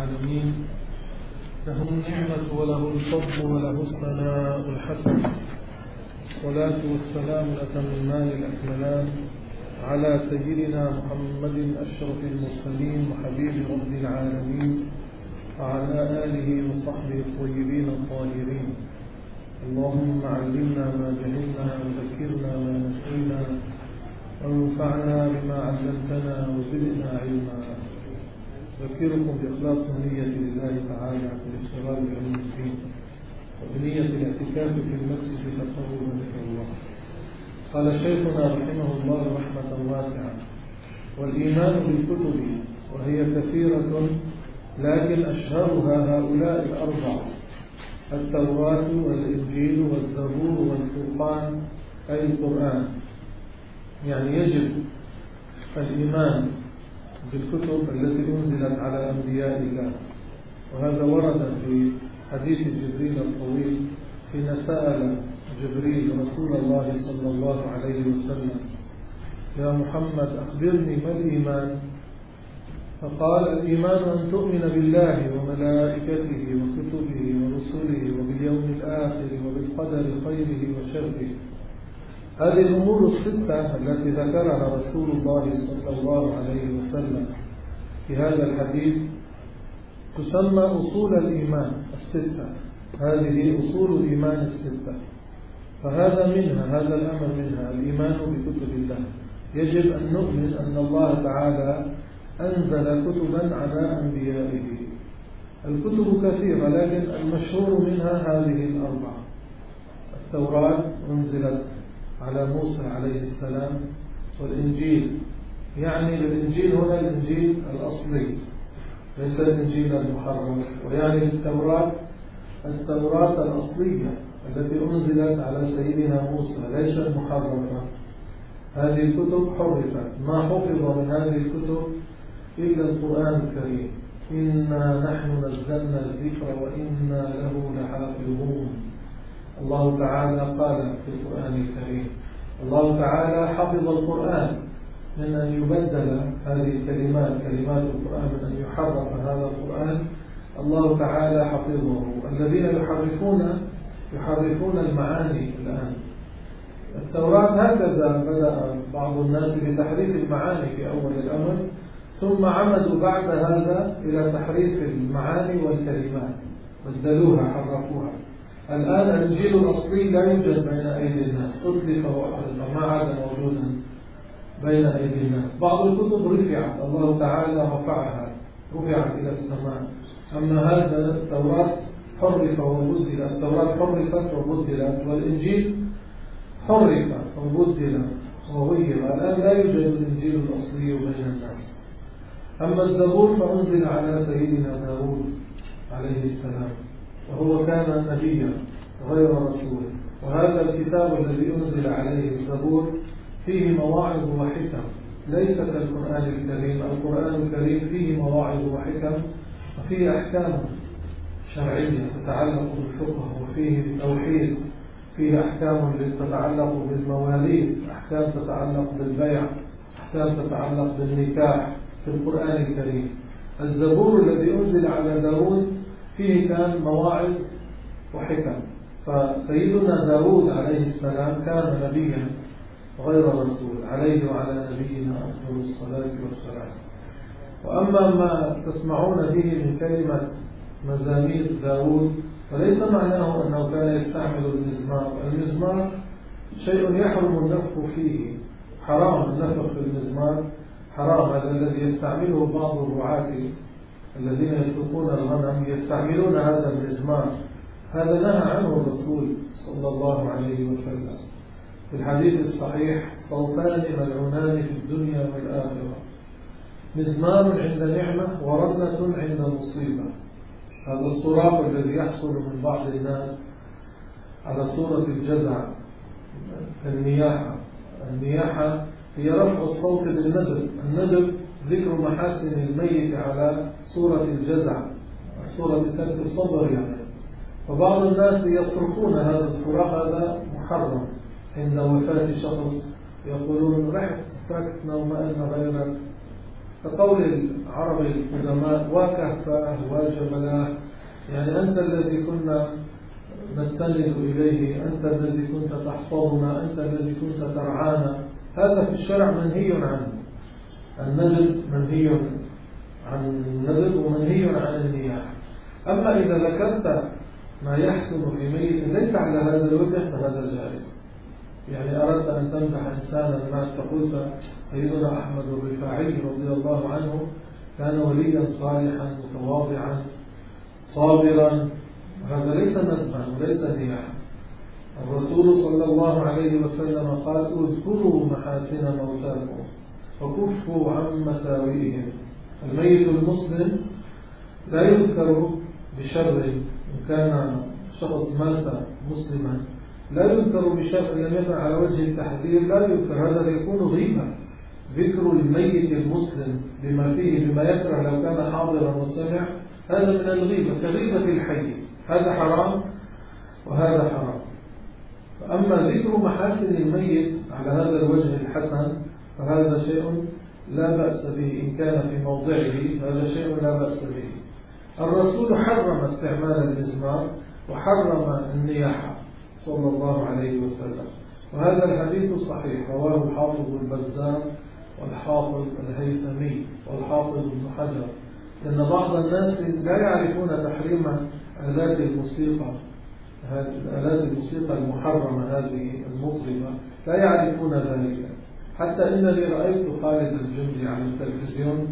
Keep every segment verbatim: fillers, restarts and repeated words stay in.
العالمين، له النعمة وله الفضل وله الثناء الحسن. الصلاة والسلام الأتمان الأكملان على سيدنا محمد أشرف المرسلين وحبيب رب العالمين وعلى آله وصحبه الطيبين الطاهرين. اللهم علمنا ما جهلنا وذكرنا ما نسينا وانفعنا بما علمتنا وزدنا علما. أذكركم بإخلاص النية لله تعالى في الاشتغال بعلم الدين وبنية الاعتكاف في المسجد تقربا إلى الله. قال شيخنا رحمه الله رحمة واسعة: والإيمان بالكتب وهي كثيرة لكن أشهرها هؤلاء الأربعة: التوراة والإنجيل والزبور والفرقان أي القرآن. يعني يجب الإيمان بالكتب التي أنزلت على أنبياء الله، وهذا ورد في حديث جبريل الطويل حين سأل جبريل رسول الله صلى الله عليه وسلم: يا محمد أخبرني ما الإيمان؟ فقال: الإيمان أن تؤمن بالله وملائكته وكتبه ورسله وباليوم الآخر وبالقدر خيره وشره. هذه الأمور الستة التي ذكرها رسول الله صلى الله عليه وسلم في هذا الحديث تسمى أصول الإيمان الستة. هذه أصول الإيمان الستة، فهذا منها، هذا الأمر منها الإيمان بكتب الله. يجب أن نؤمن أن الله تعالى أنزل كتبا على أنبيائه. الكتب كثيرة لكن المشهور منها هذه الأربعة: التوراة أنزلت على موسى عليه السلام، والإنجيل، يعني بالإنجيل هنا الإنجيل الأصلي ليس الإنجيل المحرف، ويعني التوراة التوراة الأصلية التي أنزلت على سيدنا موسى ليس المحرفة. هذه الكتب حرفت، ما حفظ من هذه الكتب إلا القرآن الكريم: إنا نحن نزلنا الذكر وإنا له لحافظون. الله تعالى قال في القرآن الكريم، الله تعالى حفظ القرآن من أن يبدل هذه الكلمات كلمات القرآن، من أن يحرف هذا القرآن. الله تعالى حفظه. الذين يحرفون يحرفون المعاني الآن. التوراة هكذا بدأ بعض الناس بتحريف المعاني في أول الأمر، ثم عمدوا بعد هذا إلى تحريف المعاني والكلمات، بدلوها حرفوها. الآن الإنجيل الأصلي لا يوجد بين أيدي الناس، أتلف وأحرف، ما عاد موجودا بين أيدي الناس. بعض الكتب رفعت، الله تعالى رفعها، رفعت إلى السماء. أما هذا التوراة حرف وبدل، التوراة حرفت وبدلت، والإنجيل حرف وبدل وغير. الآن لا يوجد الإنجيل الأصلي بين الناس. أما الزبور فأنزل على سيدنا داود عليه السلام، وهو كان نبيا غير رسول. وهذا الكتاب الذي أنزل عليه الزبور فيه مواعظ وحكم، ليس كالقرآن الكريم. القرآن الكريم فيه مواعظ وحكم، وفيه أحكام شرعية تتعلق بالفقه، وفيه التوحيد، فيه أحكام تتعلق بالمواريث، أحكام تتعلق بالبيع، أحكام تتعلق بالنكاح في القرآن الكريم. الزبور الذي أنزل على داود فيه كان مواعظ وحكم. فسيدنا داود عليه السلام كان نبيا غير رسول، عليه وعلى نبينا أفضل الصلاة والسلام. وأما ما تسمعون به من كلمة مزامير داود فليس معناه أنه كان يستعمل المزمار. المزمار شيء يحرم النفخ فيه، حرام النفخ في المزمار، حرام. هذا الذي يستعمله بعض الرعاة الذين يسلقون الغنم يستعملون هذا المزمار، هذا نهى عنه الرسول صلى الله عليه وسلم في الحديث الصحيح: صوتان ملعونان في الدنيا والآخرة، مزمار عند نعمة ورنة عند مصيبة. هذا الصراخ الذي يحصل من بعض الناس على صورة الجزع النياحة. النياحة هي رفع الصوت بالندب. الندب ذكر محاسن الميت على صورة الجزع، صورة ترك الصبر يعني. وبعض الناس يصرخون هذا الصراخ، هذا محرم. عند وفاة شخص يقولون: رحت تركتنا وما أن غيرك كقول العرب القدماء: وكهفاه وجبلاه، يعني أنت الذي كنا نستند إليه، أنت الذي كنت تحفظنا، أنت الذي كنت ترعانا. هذا في الشرع منهي عنه. الندب منهي عن الندب ومنهي عن النياحة. أما إذا ذكرت ما يحسن في ميت ليس على هذا الوجه فهذا جائز. يعني أردت أن تمدح إنسانا ما فقلت سيدنا أحمد الرفاعي رضي الله عنه كان وليا صالحا متواضعا صابرا، هذا ليس ندبا وليس نياحا. الرسول صلى الله عليه وسلم قال: اذكروا محاسن موتاكم وكفوا عن مساوئهم. الميت المسلم لا يذكر بشر، إن كان شخص مات مسلما لا يذكر بشر لم يكن على وجه التحذير، لا يذكر، هذا يكون غيبة. ذكر الميت المسلم بما فيه بما يكره لو كان حاضرا وسمع، هذا من الغيبة كغيبة الحي، هذا حرام وهذا حرام. فأما ذكر محاسن الميت على هذا الوجه الحسن فهذا شيء لا بأس به، إن كان في موضعه هذا شيء لا بأس به. الرسول حرم استعمال المزمار وحرم النياحة صلى الله عليه وسلم، وهذا الحديث صحيح، رواه الحافظ البزار والحافظ الهيثمي والحافظ ابن حجر. لأن بعض الناس لا يعرفون تحريم آلات الموسيقى، آلات الموسيقى المحرمة هذه المطربة، لا يعرفون ذلك. حتى إنني رأيت خالد الجندي على التلفزيون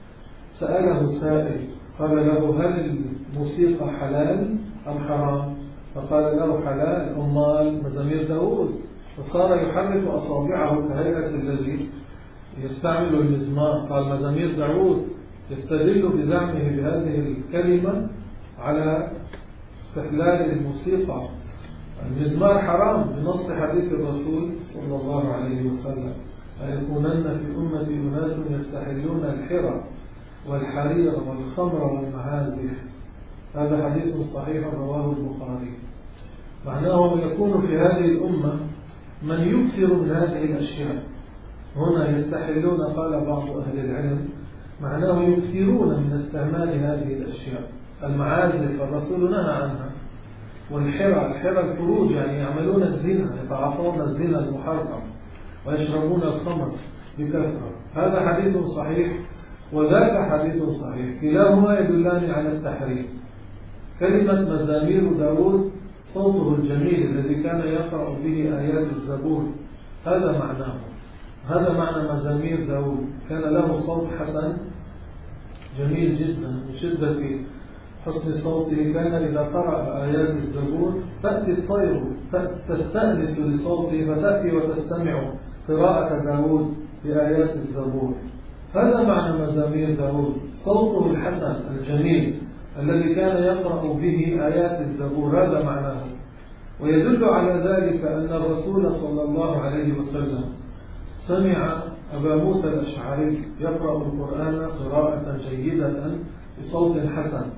سأله سائل قال له: هل الموسيقى حلال أم حرام؟ فقال له: حلال. أمال مزامير داود؟ فصار يحرك أصابعه كهيئة الذي يستعمل المزمار. قال: مزامير داود. يستدل بزعمه بهذه الكلمة على استحلال الموسيقى. المزمار حرام بنص حديث الرسول صلى الله عليه وسلم: أيكونن في أمتي أناس يستحلون الحرى والحرير والخمر والمعازف. هذا حديث صحيح رواه البخاري. معناه يكون في هذه الأمة من يكثر من هذه الأشياء. هنا يستحلون، قال بعض أهل العلم، معناه يكثرون من استعمال هذه الأشياء. المعازف الرسول نهى عنها، والحرى، الحرى الفروج، يعني يعملون الزنا، يتعاطون الزنا المحرم ويشربون الخمر بكثرة. هذا حديث صحيح وذاك حديث صحيح، كلاهما يدلان على التحريم. كلمة مزامير داود صوته الجميل الذي كان يقرأ به آيات الزبور، هذا معناه، هذا معنى مزامير داود، كان له صوت حسن جميل جدا. من شدة حسن صوته كان إذا قرأ آيات الزبور تأتي الطير تستأنس لصوته فتأتي وتستمع قراءة داود بآيات الزبور. هذا معنى مزامير داود، صوته الحسن الجميل الذي كان يقرأ به آيات الزبور، هذا معناه. ويدل على ذلك أن الرسول صلى الله عليه وسلم سمع أبا موسى الأشعري يقرأ القرآن قراءة جيدة بصوت حسن،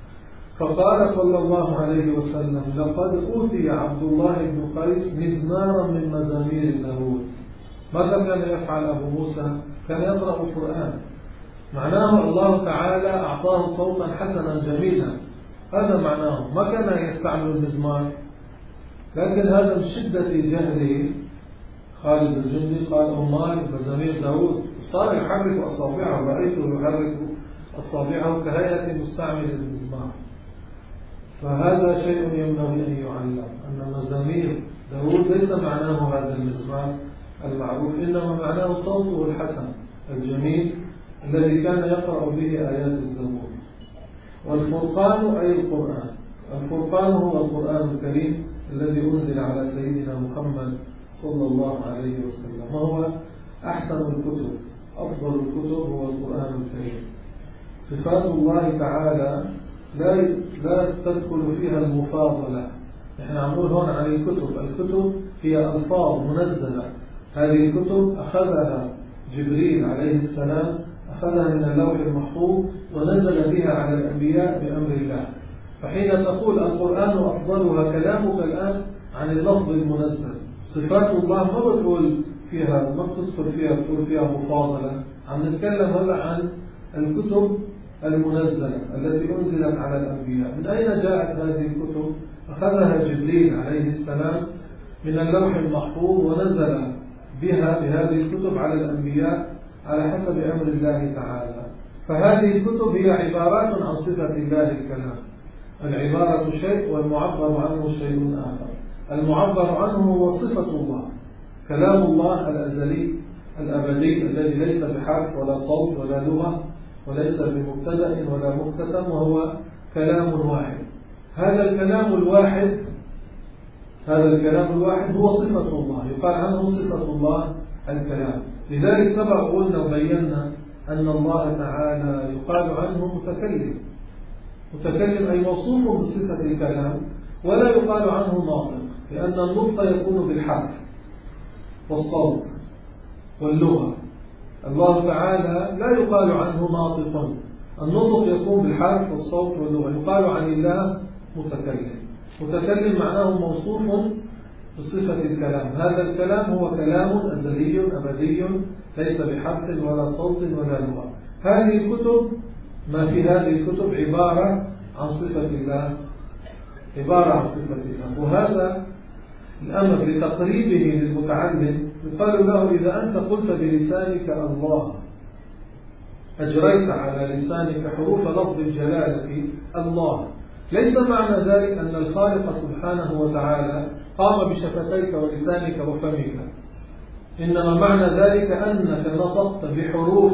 فقال صلى الله عليه وسلم: لقد أوتي عبد الله بن قيس مزمارا من مزامير داود. ماذا كان يفعل أبو موسى؟ كان يقرأ القرآن. معناه الله تعالى أعطاه صوتا حسنا جميلا، هذا معناه. ما كان يستعمل المزمار، لكن هذا من شدة جهله خالد الجندي قال: أمال مزامير داود. صار يحرك أصابعه، رأيته يحرك أصابعه كهيئة مستعمل المزمار. فهذا شيء ينبغي أن يعلم، أن مزامير داود ليس معناه هذا المزمار المعروف، إنما معناه صوته الحسن الجميل الذي كان يقرأ به آيات الزبور. والفرقان أي القرآن. الفرقان هو القرآن الكريم الذي أنزل على سيدنا محمد صلى الله عليه وسلم، وهو أحسن الكتب، أفضل الكتب هو القرآن الكريم. صفات الله تعالى لا لا تدخل فيها المفاضلة. نحن نقول هون عن الكتب، الكتب هي ألفاظ منزلة. هذه الكتب أخذها جبريل عليه السلام، أخذها من اللوح المحفوظ ونزل بها على الأنبياء بأمر الله. فحين تقول القرآن أفضلها، كلامك الآن عن اللفظ المنزل. صفات الله ما بتقول فيها ما بتدخل فيها بتقول فيها مفاضلة. عم نتكلم هلا عن الكتب المنزلة التي أنزلت على الأنبياء. من أين جاءت هذه الكتب؟ أخذها جبريل عليه السلام من اللوح المحفوظ ونزل بها بهذه الكتب على الأنبياء على حسب أمر الله تعالى. فهذه الكتب هي عبارات عن صفة الله الكلام. العبارة شيء والمعبر عنه شيء آخر. المعبر عنه هو صفة الله، كلام الله الأزلي الأبدي الذي ليس بحرف ولا صوت ولا لغة وليس بمبتدأ ولا مختتم، وهو كلام واحد. هذا الكلام الواحد هذا الكلام الواحد هو صفة الله، يقال عنه صفة الله الكلام. لذلك سبق قلنا وبينا أن الله تعالى يقال عنه متكلم. متكلم أي موصوف بصفة الكلام، ولا يقال عنه ناطق، لأن النطق يكون بالحرف والصوت واللغة. الله تعالى لا يقال عنه ناطق، النطق يكون بالحرف والصوت واللغة. يقال عن الله متكلم. متكلم معناه موصوف بصفة الكلام. هذا الكلام هو كلام أزلي أبدي ليس بحرف ولا صوت ولا لغة. هذه الكتب، ما في هذه الكتب عبارة عن صفة الله، عبارة عن صفة الله. وهذا الأمر لتقريبه للمتعلم يقال له: إذا أنت قلت بلسانك الله، أجريت على لسانك حروف لفظ الجلالة الله، ليس معنى ذلك أن الخالق سبحانه وتعالى قام بشفتيك ولسانك وفمك، إنما معنى ذلك أنك نطقت بحروف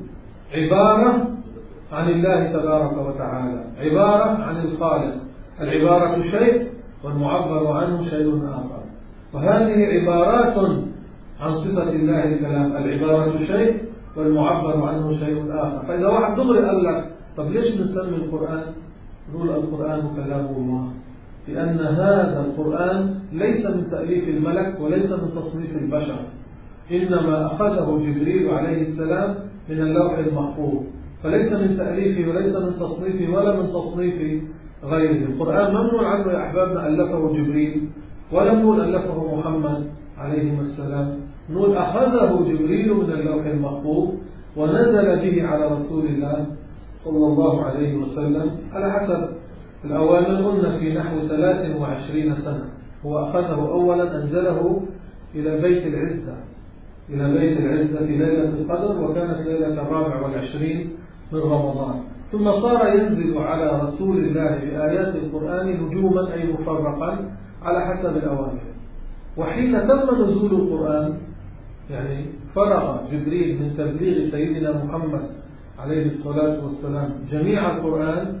عبارة عن الله تبارك وتعالى، عبارة عن الخالق. العبارة شيء والمعبر عنه شيء آخر، وهذه عبارات عن صفة الله الكلام. العبارة شيء والمعبر عنه شيء آخر. فإذا واحد دغري قال لك: طب ليش نسمي القرآن؟ نقول: القرآن كلام الله، لأن هذا القرآن ليس من تأليف الملك وليس من تصنيف البشر، إنما أخذه جبريل عليه السلام من اللوح المحفوظ، فليس من تأليفه وليس من تصنيفه ولا من تصنيف غيره. القرآن ممنوع عنه يا أحبابنا ألفه جبريل، ولم نقول ألفه محمد عليه السلام، نقول أخذه جبريل من اللوح المحفوظ ونزل به على رسول الله صلى الله عليه وسلم على حسب الأوامر. قلنا في نحو ثلاث وعشرين سنة هو أخذه. أولا أنزله إلى بيت العزة إلى بيت العزة في ليلة القدر، وكانت ليلة الرابع والعشرين من رمضان. ثم صار ينزل على رسول الله بآيات القرآن نجوما أي مفرقا على حسب الأوامر. وحين تم نزول القرآن، يعني فرغ جبريل من تبليغ سيدنا محمد عليه الصلاة والسلام جميع القرآن،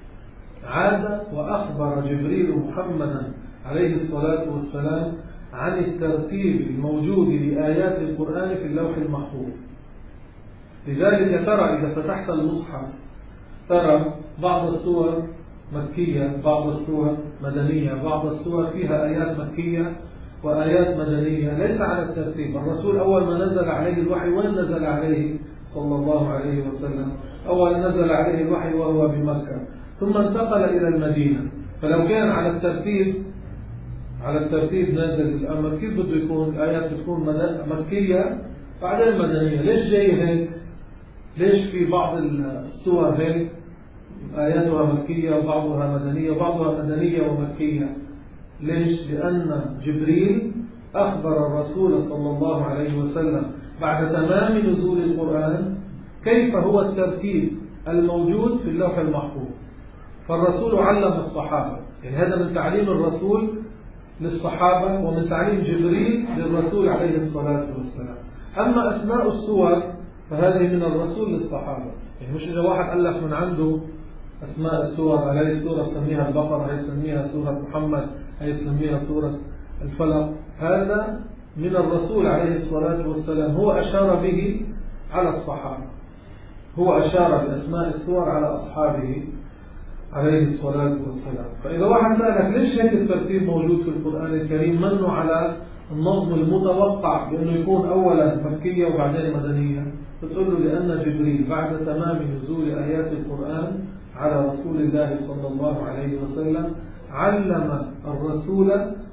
عاد وأخبر جبريل محمدا عليه الصلاة والسلام عن الترتيب الموجود لآيات القرآن في اللوح المحفوظ. لذلك ترى إذا فتحت المصحف ترى بعض السور مكية، بعض السور مدنية، بعض السور فيها آيات مكية وآيات مدنية، ليس على الترتيب. الرسول أول ما نزل عليه الوحي وين نزل عليه صلى الله عليه وسلم؟ أول نزل عليه الوحي وهو بمكة، ثم انتقل إلى المدينة. فلو كان على الترتيب على الترتيب نازل الأمر، كيف بده يكون؟ الآيات بتكون مكية بعدين مدنية. ليش جاي هيك؟ ليش في بعض السور هيك آياتها مكية وبعضها مدنية وبعضها مدنية ومكية؟ ليش؟ لأن جبريل أخبر الرسول صلى الله عليه وسلم بعد تمام نزول القرآن كيف هو الترتيب الموجود في اللوح المحفوظ. فالرسول علم الصحابة، يعني هذا من تعليم الرسول للصحابة ومن تعليم جبريل للرسول عليه الصلاة والسلام. أما أسماء السور فهذه من الرسول للصحابة، يعني مش إذا واحد ألف من عنده أسماء السور، هذه السورة سميها البقرة، هي سميها سورة محمد، هي سميها سورة الفلق. هذا من الرسول عليه الصلاة والسلام، هو أشار به على الصحابة، هو أشار بأسماء السور على أصحابه عليه الصلاة والسلام. فإذا واحد سألك ليش هيك الترتيب موجود في القرآن الكريم منه على النظم المتوقع بأنه يكون أولا مكية وبعدين مدنية، بتقول له لأن جبريل بعد تمام نزول آيات القرآن على رسول الله صلى الله عليه وسلم علم الرسول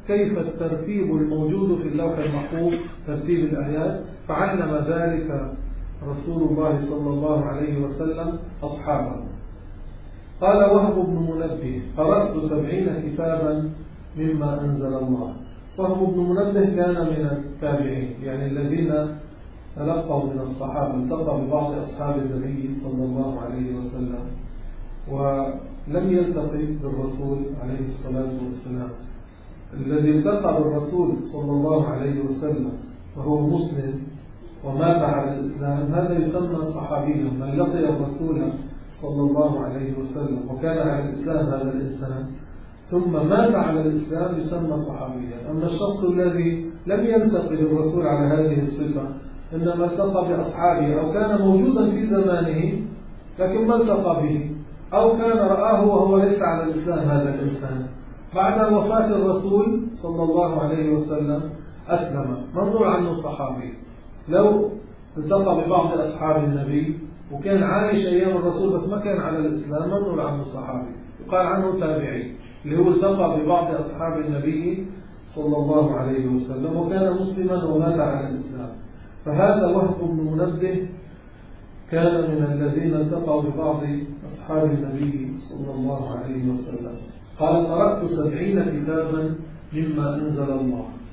كيف الترتيب الموجود في اللوح المحفوظ ترتيب الآيات، فعلم ذلك رسول الله صلى الله عليه وسلم أصحابه. قال وهب بن منبه قرأت سبعين كتابا مما أنزل الله. وهب بن منبه كان من التابعين، يعني الذين تلقوا من الصحابة، التقى ببعض أصحاب النبي صلى الله عليه وسلم ولم يلتقي بالرسول عليه الصلاة والسلام. الذي التقى بالرسول صلى الله عليه وسلم وهو مسلم ومات على الإسلام هذا يسمى صحابيا. من لقي الرسول صلى الله عليه وسلم وكان على الإسلام هذا الإنسان ثم مات على الإسلام يسمى صحابيا. أما الشخص الذي لم يلتقي بالرسول على هذه الصفة، إنما التقى بأصحابه أو كان موجودا في زمانه لكن ما التقى به، أو كان رآه وهو ليس على الإسلام هذا الإنسان، بعد وفاة الرسول صلى الله عليه وسلم أسلم، منظور عنه صحابي. لو التقى ببعض أصحاب النبي وكان عايش أيام الرسول بس ما كان على الإسلام منظور عنه صحابي، يقال عنه تابعي، اللي هو التقى ببعض أصحاب النبي صلى الله عليه وسلم وكان مسلما ومات على الإسلام. فهذا وهب بن منبه كان من الذين التقوا ببعض أصحاب النبي صلى الله عليه وسلم. قال قرأت سبعين كتابا مما أنزل الله.